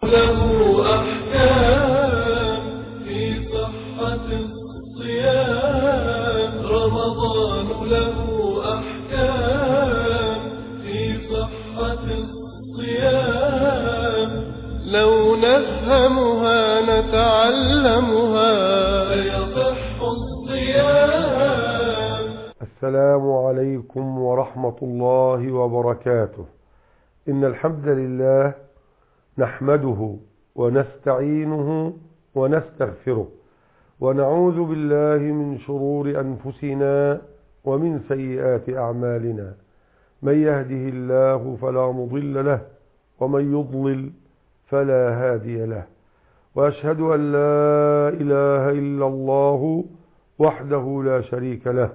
له أحكام في صحة الصيام. رمضان له أحكام في صحة الصيام. لو نفهمها نتعلمها فيصح الصيام. السلام عليكم ورحمة الله وبركاته. إن الحمد لله نحمده ونستعينه ونستغفره ونعوذ بالله من شرور أنفسنا ومن سيئات أعمالنا. من يهده الله فلا مضل له ومن يضلل فلا هادي له. وأشهد أن لا إله إلا الله وحده لا شريك له،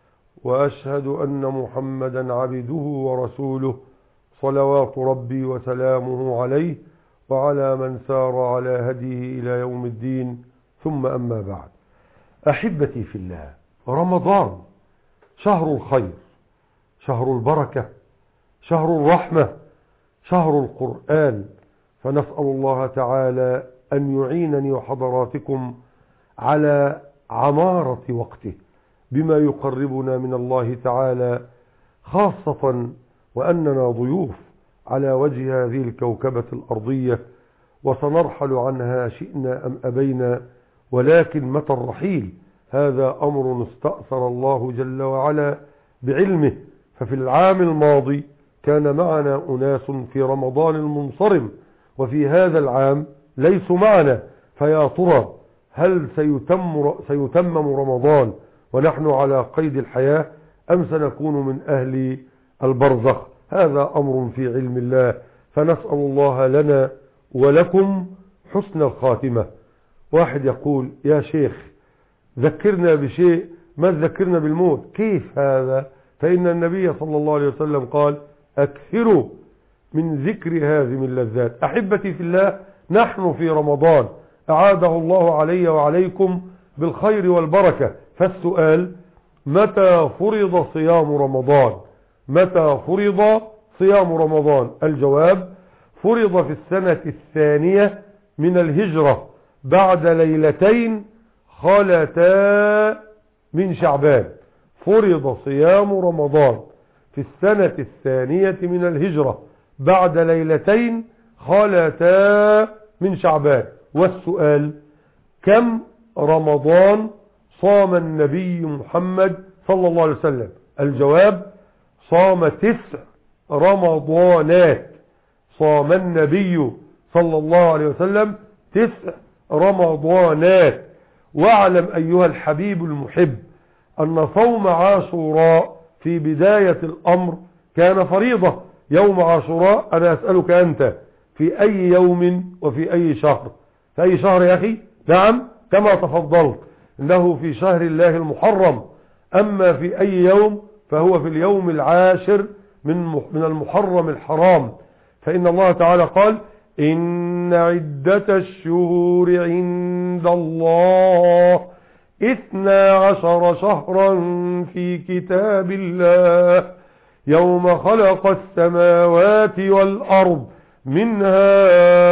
وأشهد أن محمدا عبده ورسوله صلوات ربي وسلامه عليه وعلى من سار على هديه إلى يوم الدين. ثم أما بعد، أحبتي في الله، رمضان شهر الخير، شهر البركة، شهر الرحمة، شهر القرآن. فنسأل الله تعالى أن يعينني وحضراتكم على عمارة وقته بما يقربنا من الله تعالى، خاصة وأننا ضيوف على وجه هذه الكوكبة الأرضية، وسنرحل عنها شئنا أم أبينا. ولكن متى الرحيل؟ هذا أمر استأثر الله جل وعلا بعلمه. ففي العام الماضي كان معنا أناس في رمضان المنصرم، وفي هذا العام ليسوا معنا. فيا ترى هل سيتمم رمضان ونحن على قيد الحياة، أم سنكون من أهل البرزخ؟ هذا أمر في علم الله. فنسأل الله لنا ولكم حسن الخاتمة. واحد يقول: يا شيخ ذكرنا بشيء، ما تذكرنا بالموت. كيف هذا؟ فإن النبي صلى الله عليه وسلم قال: أكثروا من ذكر هذه اللذات. أحبتي في الله، نحن في رمضان أعاده الله علي وعليكم بالخير والبركة. فالسؤال: متى فرض صيام رمضان؟ متى فرض صيام رمضان؟ الجواب: فرض في السنة الثانية من الهجرة بعد ليلتين خلتا من شعبان. فرض صيام رمضان في السنة الثانية من الهجرة بعد ليلتين خلتا من شعبان. والسؤال: كم رمضان صام النبي محمد صلى الله عليه وسلم؟ الجواب: صام 9 رمضانات. صام النبي صلى الله عليه وسلم 9 رمضانات. واعلم أيها الحبيب المحب أن صوم عاشوراء في بداية الأمر كان فريضة. يوم عاشوراء، أنا أسألك أنت، في أي يوم وفي أي شهر؟ في أي شهر يا أخي؟ نعم، كما تفضلت، إنه في شهر الله المحرم. أما في أي يوم فهو في اليوم العاشر من المحرم الحرام. فإن الله تعالى قال: إن عدة الشهور عند الله 12 شهرا في كتاب الله يوم خلق السماوات والأرض منها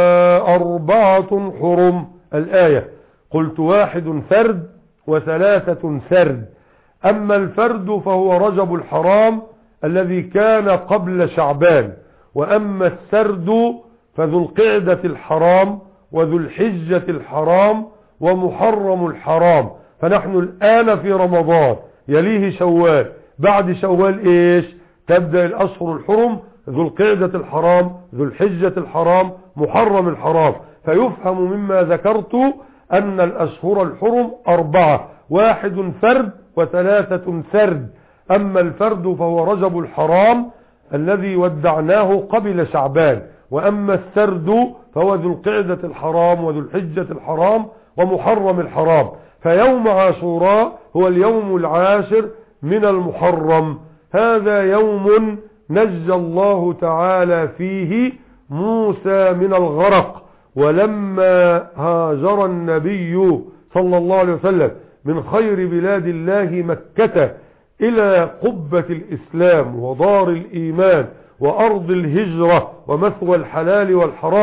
4 حرم. الآية. قلت: 1 فرد و3 سرد. أما الفرد فهو رجب الحرام الذي كان قبل شعبان، وأما السرد فذو القعدة الحرام وذو الحجة الحرام ومحرم الحرام. فنحن الآن في رمضان، يليه شوال، بعد شوال إيش؟ تبدأ الأشهر الحرم: ذو القعدة الحرام، ذو الحجة الحرام، محرم الحرام. فيفهم مما ذكرت أن الأشهر الحرم 4، 1 فرد و3 سرد. أما الفرد فهو رجب الحرام الذي ودعناه قبل شعبان، وأما السرد فهو ذو القعدة الحرام وذو الحجة الحرام ومحرم الحرام. فيوم عاشوراء هو اليوم العاشر من المحرم. هذا يوم نجى الله تعالى فيه موسى من الغرق. ولما هاجر النبي صلى الله عليه وسلم من خير بلاد الله مكة إلى قبة الإسلام ودار الإيمان وأرض الهجرة ومثوى الحلال والحرام،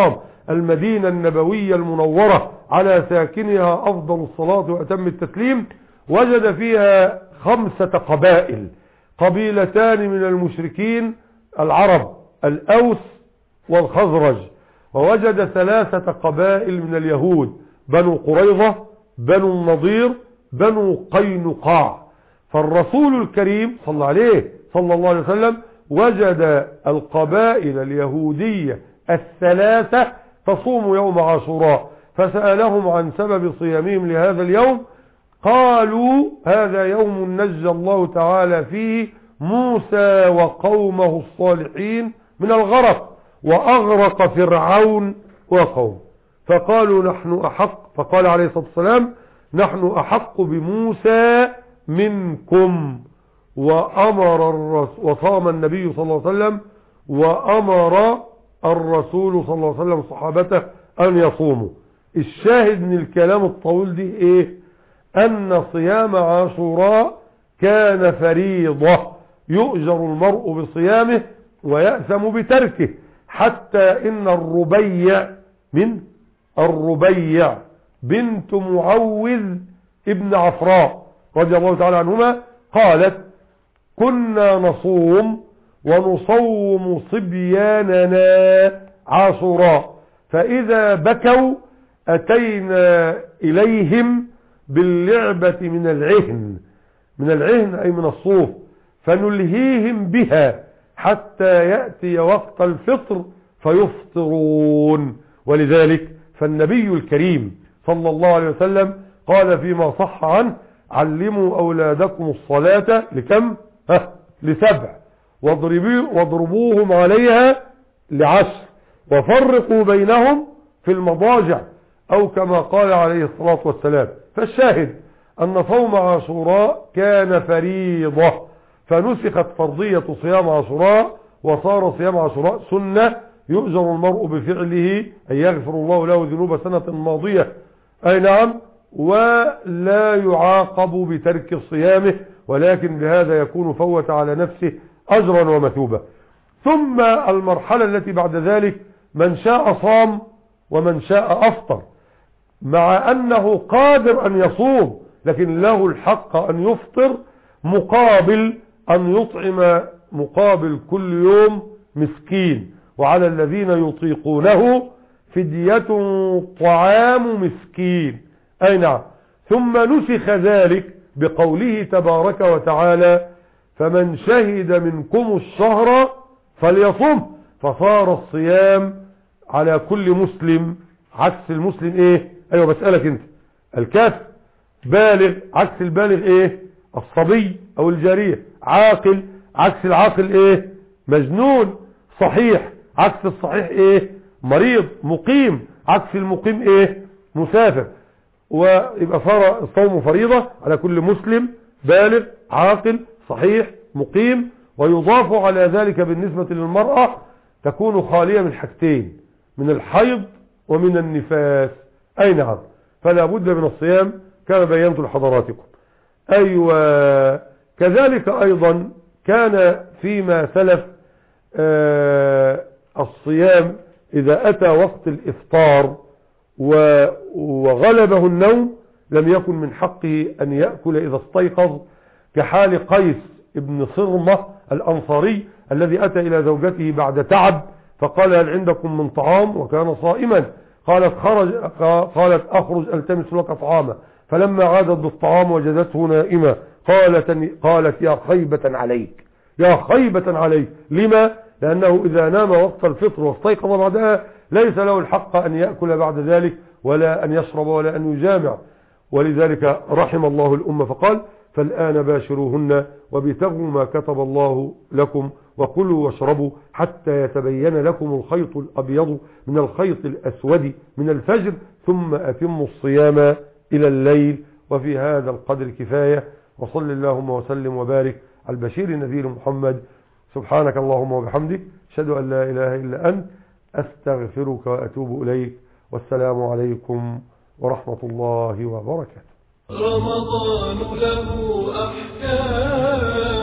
المدينة النبوية المنورة على ساكنها أفضل الصلاة وأتم التسليم، وجد فيها 5 قبائل، قبيلتان من المشركين العرب الأوس والخزرج، ووجد 3 قبائل من اليهود، بنو قريظة، بنو النضير، بنو قينقاع. فالرسول الكريم صلى الله عليه وسلم وجد القبائل اليهودية 3 تصوم يوم عاشوراء، فسألهم عن سبب صيامهم لهذا اليوم، قالوا هذا يوم نجى الله تعالى فيه موسى وقومه الصالحين من الغرق، وأغرق فرعون وقومه، فقالوا نحن أحق، فقال عليه الصلاة والسلام نحن أحق بموسى منكم، وصام النبي صلى الله عليه وسلم وأمر الرسول صلى الله عليه وسلم صحابته أن يصوموا. الشاهد من الكلام الطويل دي إيه؟ أن صيام عاشوراء كان فريضة يؤجر المرء بصيامه ويأثم بتركه، حتى إن الربيع بنت معوذ ابن عفراء رضي الله تعالى عنهما قالت كنا نصوم ونصوم صبياننا عاشوراء، فإذا بكوا أتينا إليهم باللعبة من العهن أي من الصوف، فنلهيهم بها حتى يأتي وقت الفطر فيفطرون. ولذلك فالنبي الكريم صلى الله عليه وسلم قال فيما صح عنه علموا أولادكم الصلاة لكم؟ ل7، واضربوهم عليها ل10، وفرقوا بينهم في المضاجع، أو كما قال عليه الصلاة والسلام. فالشاهد أن صوم عاشوراء كان فريضة، فنسخت فرضية صيام عاشوراء وصار صيام عاشوراء سنة يؤجر المرء بفعله أن يغفر الله له ذنوب سنة ماضية، أي نعم، ولا يعاقب بترك صيامه، ولكن بهذا يكون فوت على نفسه أجرا ومثوبة. ثم المرحلة التي بعد ذلك من شاء صام ومن شاء أفطر، مع أنه قادر أن يصوم لكن له الحق أن يفطر مقابل أن يطعم مقابل كل يوم مسكين، وعلى الذين يطيقونه فدية طعام مسكين، أي نعم. ثم نسخ ذلك بقوله تبارك وتعالى فمن شهد منكم الشهر فليصم، فصار الصيام على كل مسلم، عكس المسلم ايه؟ ايوه بسألك انت، الكافر، بالغ عكس البالغ ايه؟ الصبي او الجارية، عاقل عكس العاقل ايه؟ مجنون، صحيح عكس الصحيح ايه؟ مريض، مقيم عكس المقيم ايه؟ مسافر. ويبقى صار الصوم فريضة على كل مسلم بالغ عاقل صحيح مقيم، ويضاف على ذلك بالنسبة للمرأة تكون خالية من حاجتين، من الحيض ومن النفاس، أي نعم، فلا بد من الصيام كما بينت لحضراتكم. أيوة، كذلك أيضا كان فيما سلف الصيام إذا أتى وقت الإفطار وغلبه النوم لم يكن من حقه أن يأكل إذا استيقظ، كحال قيس ابن صرمة الأنصاري الذي أتى إلى زوجته بعد تعب فقال هل عندكم من طعام؟ وكان صائما. قالت أخرج ألتمس لك طعاما، فلما عادت بالطعام وجدته نائمة قالت يا خيبة عليك، يا خيبة عليك. لما؟ لأنه إذا نام وقت الفطر واستيقظ بعدها ليس له الحق أن يأكل بعد ذلك ولا أن يشرب ولا أن يجامع. ولذلك رحم الله الأمة فقال فالآن باشروهن وابتغوا ما كتب الله لكم وكلوا واشربوا حتى يتبين لكم الخيط الأبيض من الخيط الأسود من الفجر ثم أتموا الصيام إلى الليل. وفي هذا القدر كفاية، وصل اللهم وسلم وبارك على البشير النذير محمد. سبحانك اللهم وبحمدك، أشهد أن لا إله إلا أنت، أستغفرك وأتوب إليك، والسلام عليكم ورحمة الله وبركاته. رمضان له أحكام